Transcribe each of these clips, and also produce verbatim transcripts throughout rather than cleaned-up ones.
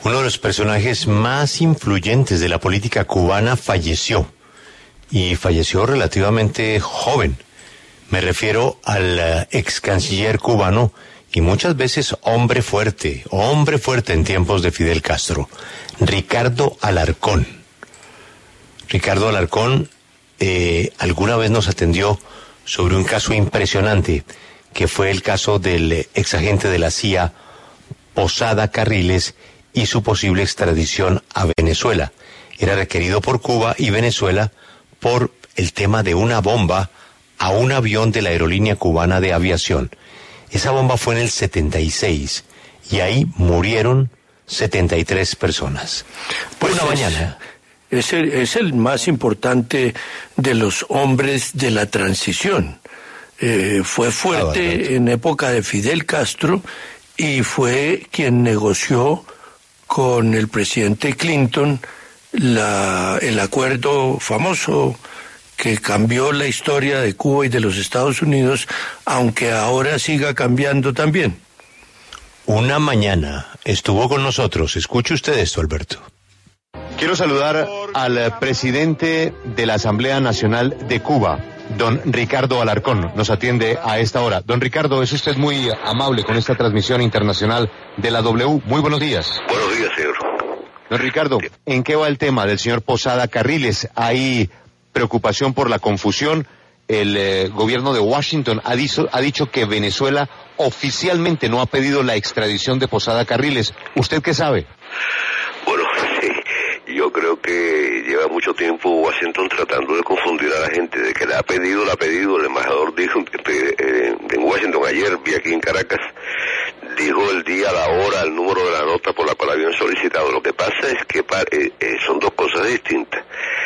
Uno de los personajes más influyentes de la política cubana falleció, y falleció relativamente joven. Me refiero al ex canciller cubano y muchas veces hombre fuerte, hombre fuerte en tiempos de Fidel Castro, Ricardo Alarcón. Ricardo Alarcón eh, alguna vez nos atendió sobre un caso impresionante, que fue el caso del ex agente de la C I A, Posada Carriles, y su posible extradición a Venezuela. Era requerido por Cuba y Venezuela por el tema de una bomba a un avión de la aerolínea cubana de aviación. Esa bomba fue en el setenta y seis y ahí murieron setenta y tres personas. Por pues una es, mañana. Es el, es el más importante de los hombres de la transición. Eh, fue fuerte ah, en época de Fidel Castro y fue quien negoció con el presidente Clinton la, el acuerdo famoso que cambió la historia de Cuba y de los Estados Unidos, aunque ahora siga cambiando también. Una mañana estuvo con nosotros. Escuche usted esto, Alberto. Quiero saludar al presidente de la Asamblea Nacional de Cuba, don Ricardo Alarcón. Nos atiende a esta hora. Don Ricardo, es usted muy amable con esta transmisión internacional de la W. Muy buenos días. Buenos días, señor. Don Ricardo, ¿en qué va el tema del señor Posada Carriles? ¿Hay preocupación por la confusión? El eh, gobierno de Washington ha dicho, ha dicho que Venezuela oficialmente no ha pedido la extradición de Posada Carriles. ¿Usted qué sabe? Bueno, sí, yo creo que lleva mucho tiempo Washington tratando de confundir a la gente, de que la ha pedido, la ha pedido. El embajador dijo eh, en Washington ayer, vi aquí en Caracas, dijo el día, la hora, el número de la nota por la cual habían solicitado. Lo que pasa es que eh, eh, son dos cosas distintas.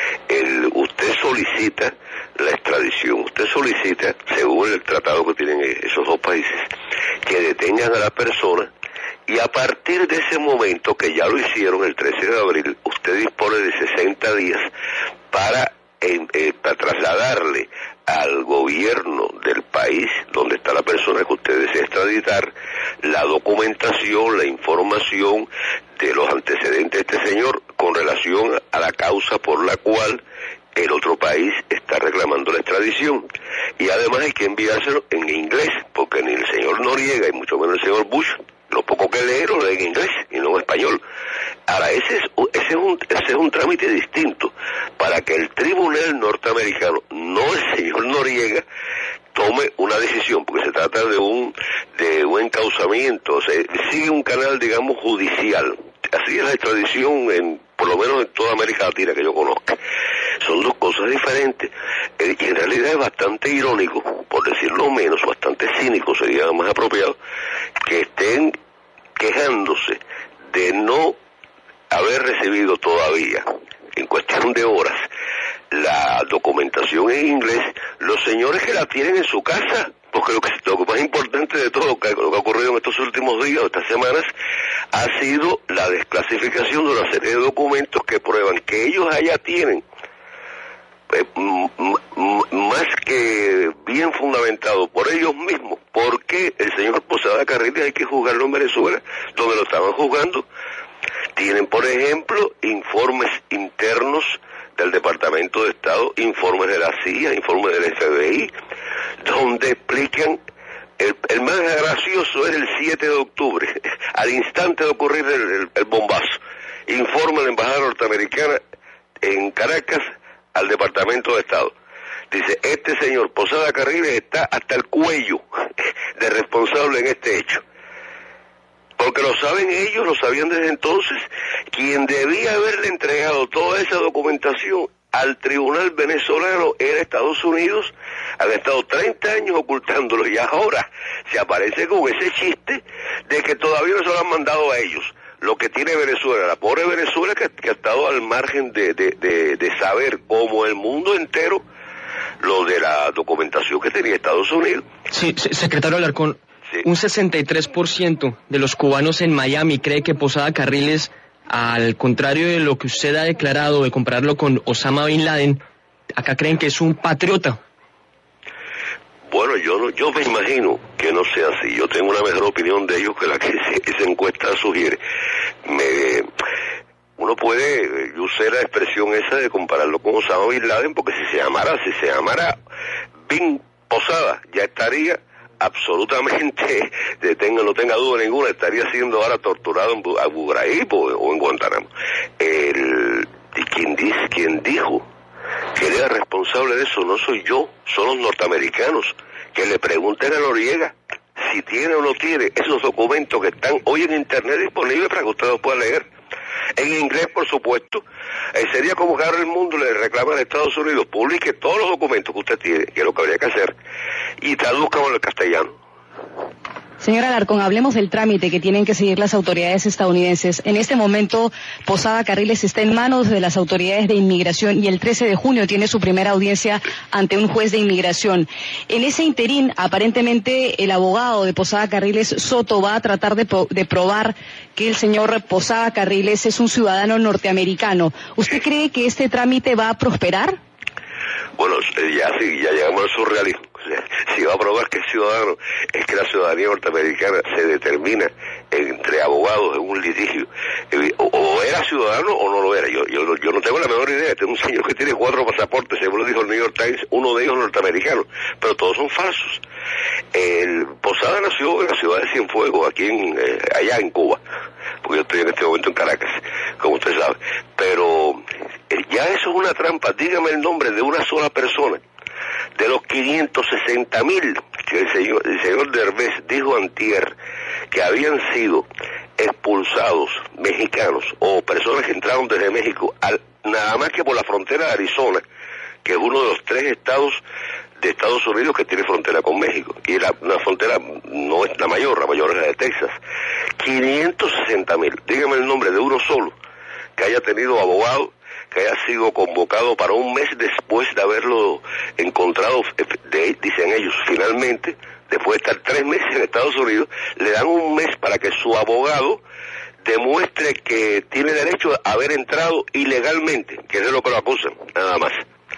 El, usted solicita la extradición, usted solicita, según el tratado que tienen esos dos países, que detengan a la persona, y a partir de ese momento, que ya lo hicieron el trece de abril, usted dispone de sesenta días para, eh, eh, para trasladarle al gobierno del país donde está la persona que usted desea extraditar la documentación, la información de los antecedentes de este señor con relación a la causa por la cual el otro país está reclamando la extradición. Y además hay que enviárselo en inglés, porque ni el señor Noriega y mucho menos el señor Bush, lo poco que leen lo leen en inglés y no en español. Ahora, ese es, ese es un ese es un trámite distinto para que el tribunal norteamericano, no el señor Noriega, tome una decisión, porque se trata de un de un encauzamiento, o sea, sigue un canal, digamos, judicial. Así es la extradición, en, por lo menos en toda América Latina que yo conozca. Son dos cosas diferentes, eh, y en realidad es bastante irónico, por decirlo menos, bastante cínico sería más apropiado, que estén quejándose de no haber recibido todavía, en cuestión de horas, la documentación en inglés, los señores que la tienen en su casa, porque lo que, lo que más importante de todo lo que, lo que ha ocurrido en estos últimos días, estas semanas, ha sido la desclasificación de una serie de documentos que prueban que ellos allá tienen, eh, m- m- más que bien fundamentado por ellos mismos, porque el señor Posada Carriles hay que juzgarlo en Venezuela, donde lo estaban juzgando. Tienen, por ejemplo, informes internos del Departamento de Estado, informes de la C I A, informes del F B I, donde explican, el, el más gracioso es el siete de octubre, al instante de ocurrir el, el, el bombazo, informa la Embajada Norteamericana en Caracas al Departamento de Estado. Dice, este señor Posada Carriles está hasta el cuello de responsable en este hecho. Porque lo saben ellos, lo sabían desde entonces. Quien debía haberle entregado toda esa documentación al tribunal venezolano era Estados Unidos. Han estado treinta años ocultándolo y ahora se aparece con ese chiste de que todavía no se lo han mandado a ellos. Lo que tiene Venezuela, la pobre Venezuela que, que ha estado al margen de, de, de, de saber, como el mundo entero, lo de la documentación que tenía Estados Unidos. Sí, secretario Alarcón. Sí. Un sesenta y tres por ciento de los cubanos en Miami cree que Posada Carriles, al contrario de lo que usted ha declarado de compararlo con Osama Bin Laden, acá creen que es un patriota. Bueno, yo no, yo me imagino que no sea así. Yo tengo una mejor opinión de ellos que la que esa encuesta sugiere. Me, uno puede, yo usé la expresión esa de compararlo con Osama Bin Laden, porque si se llamara, si se llamara Bin Posada, ya estaría absolutamente, de tenga, no tenga duda ninguna, estaría siendo ahora torturado en Abu Ghraib o, o en Guantánamo. El, y quien dice, quien dijo que era responsable de eso no soy yo, son los norteamericanos, que le pregunten a Noriega si tiene o no tiene esos documentos que están hoy en internet disponibles para que usted los pueda leer. En inglés, por supuesto. Eh, sería como que ahora el mundo le reclama a Estados Unidos, publique todos los documentos que usted tiene, que es lo que habría que hacer, y traduzcanlo al castellano. Señor Alarcón, hablemos del trámite que tienen que seguir las autoridades estadounidenses. En este momento, Posada Carriles está en manos de las autoridades de inmigración y el trece de junio tiene su primera audiencia ante un juez de inmigración. En ese interín, aparentemente, el abogado de Posada Carriles, Soto, va a tratar de, de probar que el señor Posada Carriles es un ciudadano norteamericano. ¿Usted cree que este trámite va a prosperar? Bueno, ya sí, ya llegamos al surrealismo. O sea, si va a probar que es ciudadano, es que la ciudadanía norteamericana se determina entre abogados en un litigio. O, o era ciudadano o no lo era. Yo, yo, yo no tengo la menor idea. Tengo un señor que tiene cuatro pasaportes, según lo dijo el New York Times, uno de ellos norteamericano, pero todos son falsos. El Posada nació en la ciudad de Cienfuegos, aquí en, eh, allá en Cuba, porque yo estoy en este momento en Caracas, como usted sabe. Pero eh, ya eso es una trampa. Dígame el nombre de una sola persona de los quinientos sesenta mil que el señor, el señor Derbez dijo antier que habían sido expulsados mexicanos o personas que entraron desde México al, nada más que por la frontera de Arizona, que es uno de los tres estados de Estados Unidos que tiene frontera con México, y la, una frontera no es la mayor, la mayor es la de Texas. quinientos sesenta mil, dígame el nombre de uno solo que haya tenido abogado, que haya sido convocado para un mes después de haberlo encontrado, de, dicen ellos, finalmente, después de estar tres meses en Estados Unidos, le dan un mes para que su abogado demuestre que tiene derecho a haber entrado ilegalmente, que es de lo que lo acusan, nada más.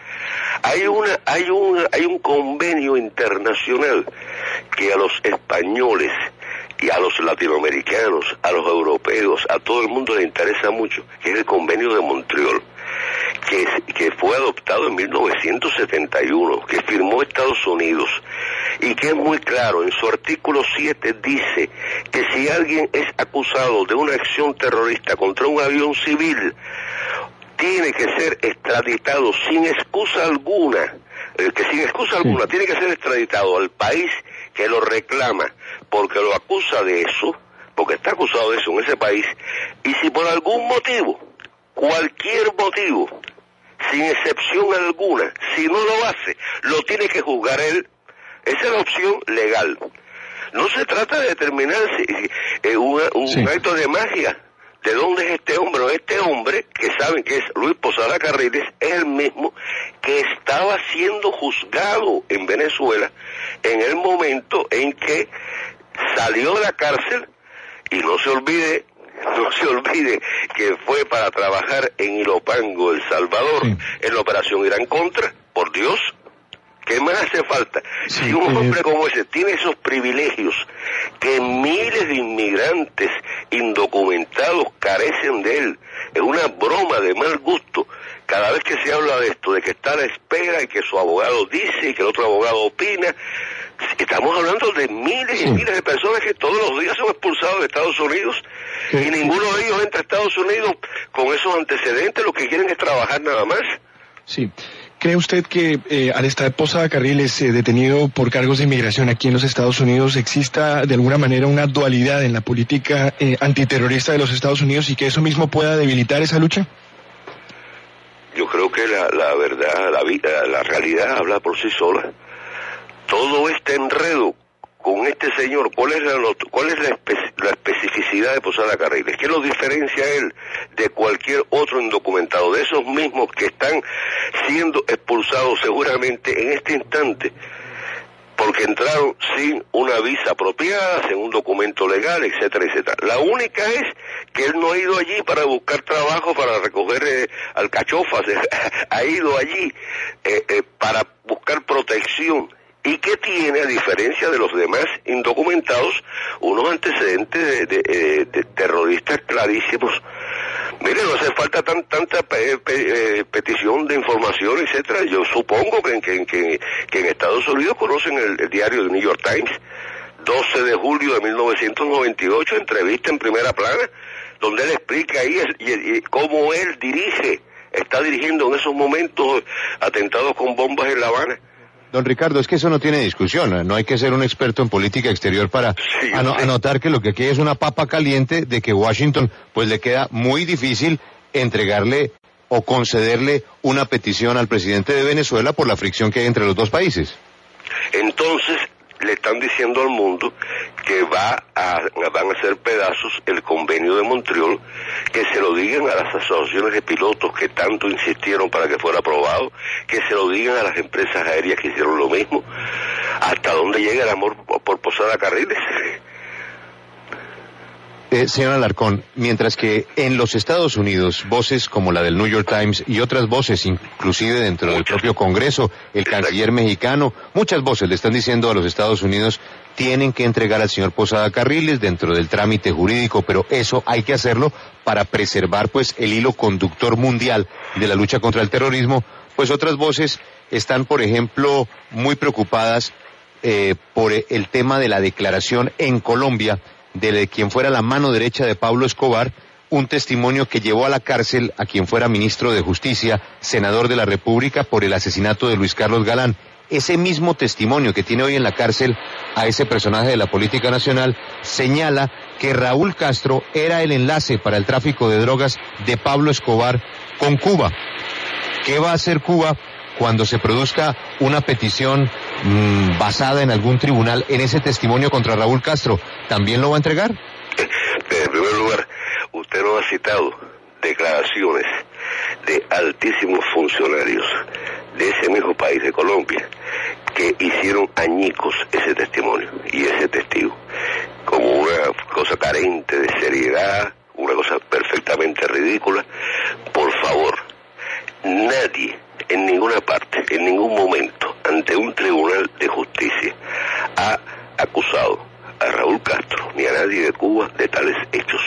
Hay una, hay un, hay un convenio internacional que a los españoles y a los latinoamericanos, a los europeos, a todo el mundo le interesa mucho, que es el convenio de Montreal, que, es, que fue adoptado en mil novecientos setenta y uno, que firmó Estados Unidos, y que es muy claro, en su artículo siete dice que si alguien es acusado de una acción terrorista contra un avión civil, tiene que ser extraditado sin excusa alguna, eh, que sin excusa alguna sí. tiene que ser extraditado al país que lo reclama, porque lo acusa de eso, porque está acusado de eso en ese país, y si por algún motivo, cualquier motivo, sin excepción alguna, si no lo hace, lo tiene que juzgar él. Esa es la opción legal. No se trata de determinar si, eh, una, un sí. acto de magia. ¿De dónde es este hombre? Este hombre, que saben que es Luis Posada Carriles, es el mismo que estaba siendo juzgado en Venezuela en el momento en que salió de la cárcel, y no se olvide, no se olvide que fue para trabajar en Ilopango, El Salvador, sí. en la operación Irán Contra, por Dios. ¿Qué más hace falta? Sí, si un hombre como ese tiene esos privilegios que miles de inmigrantes indocumentados carecen de él, es una broma de mal gusto cada vez que se habla de esto, de que está a la espera y que su abogado dice y que el otro abogado opina. Estamos hablando de miles y miles de personas que todos los días son expulsados de Estados Unidos, sí. y ninguno de ellos entra a Estados Unidos con esos antecedentes. Lo que quieren es trabajar nada más. Sí. ¿Cree usted que eh, al estar Posada Carriles eh, detenido por cargos de inmigración aquí en los Estados Unidos exista de alguna manera una dualidad en la política eh, antiterrorista de los Estados Unidos y que eso mismo pueda debilitar esa lucha? Yo creo que la, la verdad, la, vida, la realidad habla por sí sola. Todo este enredo con este señor, ¿cuál es la, cuál es la, espe, la especificidad de Posada Carriles? ¿Qué lo diferencia a él de cualquier otro indocumentado, de esos mismos que están siendo expulsados seguramente en este instante porque entraron sin una visa apropiada, sin un documento legal, etcétera, etcétera? La única es que él no ha ido allí para buscar trabajo, para recoger eh, alcachofas, ha ido allí eh, eh, para buscar protección. Y que tiene, a diferencia de los demás indocumentados, unos antecedentes de, de, de terroristas clarísimos. Mire, no hace falta tan, tanta pe, pe, eh, petición de información, etcétera. Yo supongo que, que, que, que en Estados Unidos conocen el, el diario The New York Times, doce de julio de mil novecientos noventa y ocho, entrevista en primera plana, donde él explica ahí y, y, cómo él dirige, está dirigiendo en esos momentos atentados con bombas en La Habana. Don Ricardo, es que eso no tiene discusión, no hay que ser un experto en política exterior para sí, ano sí. anotar que lo que aquí es una papa caliente de que Washington pues le queda muy difícil entregarle o concederle una petición al presidente de Venezuela por la fricción que hay entre los dos países. Entonces le están diciendo al mundo que va a, van a hacer pedazos el convenio de Montreal, que se lo digan a las asociaciones de pilotos que tanto insistieron para que fuera aprobado, que se lo digan a las empresas aéreas que hicieron lo mismo. ¿Hasta dónde llega el amor por Posada Carriles? Eh, señor Alarcón, mientras que en los Estados Unidos voces como la del New York Times y otras voces, inclusive dentro muchas. del propio Congreso, el Exacto. canciller mexicano, muchas voces le están diciendo a los Estados Unidos tienen que entregar al señor Posada Carriles dentro del trámite jurídico, pero eso hay que hacerlo para preservar pues el hilo conductor mundial de la lucha contra el terrorismo. Pues otras voces están, por ejemplo, muy preocupadas eh, por el tema de la declaración en Colombia de quien fuera la mano derecha de Pablo Escobar, un testimonio que llevó a la cárcel a quien fuera ministro de Justicia, senador de la República, por el asesinato de Luis Carlos Galán. Ese mismo testimonio que tiene hoy en la cárcel a ese personaje de la política nacional señala que Raúl Castro era el enlace para el tráfico de drogas de Pablo Escobar con Cuba. ¿Qué va a hacer Cuba cuando se produzca una petición mmm, basada en algún tribunal en ese testimonio contra Raúl Castro? ¿También lo va a entregar? En primer lugar, usted no ha citado declaraciones de altísimos funcionarios de ese mismo país, de Colombia, que hicieron añicos ese testimonio y ese testigo, como una cosa carente de seriedad, una cosa perfectamente ridícula. Por favor, nadie en ninguna parte, en ningún momento, ante un tribunal de justicia, ha acusado a Raúl Castro ni a nadie de Cuba de tales hechos.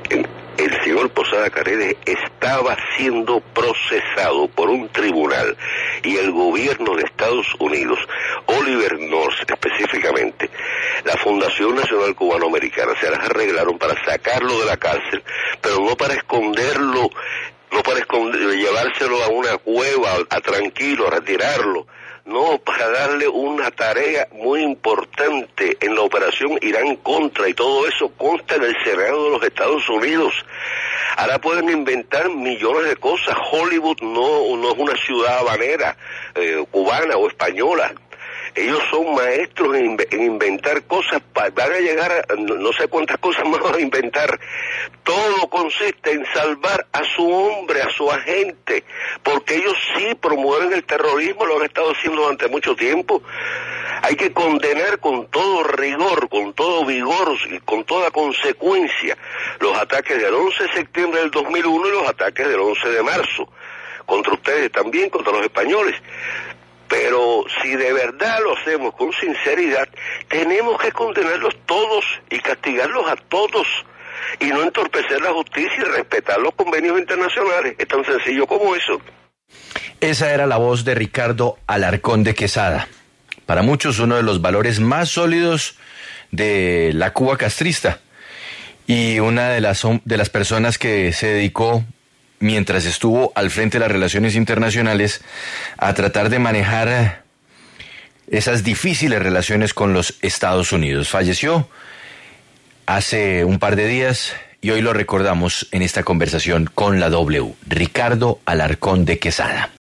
El señor Posada Carriles estaba siendo procesado por un tribunal y el gobierno de Estados Unidos, Oliver North específicamente, la Fundación Nacional Cubanoamericana, se las arreglaron para sacarlo de la cárcel, pero no para esconderlo, no para esconder, llevárselo a una cueva, a, a tranquilo, a retirarlo. No, para darle una tarea muy importante en la operación Irán Contra, y todo eso consta en el Senado de los Estados Unidos. Ahora pueden inventar millones de cosas. Hollywood no, no es una ciudad habanera, eh, cubana o española. Ellos son maestros en, en inventar cosas, pa, van a llegar a no, no sé cuántas cosas más van a inventar. Todo consiste en salvar a su hombre, a su agente, porque ellos sí promueven el terrorismo, lo han estado haciendo durante mucho tiempo. Hay que condenar con todo rigor, con todo vigor y con toda consecuencia los ataques del once de septiembre del dos mil uno y los ataques del once de marzo, contra ustedes también, contra los españoles. Pero si de verdad lo hacemos con sinceridad, tenemos que condenarlos todos y castigarlos a todos, y no entorpecer la justicia y respetar los convenios internacionales. Es tan sencillo como eso. Esa era la voz de Ricardo Alarcón de Quesada. Para muchos uno de los valores más sólidos de la Cuba castrista, y una de las, de las personas que se dedicó, mientras estuvo al frente de las relaciones internacionales, a tratar de manejar esas difíciles relaciones con los Estados Unidos. Falleció hace un par de días y hoy lo recordamos en esta conversación con la W. Ricardo Alarcón de Quesada.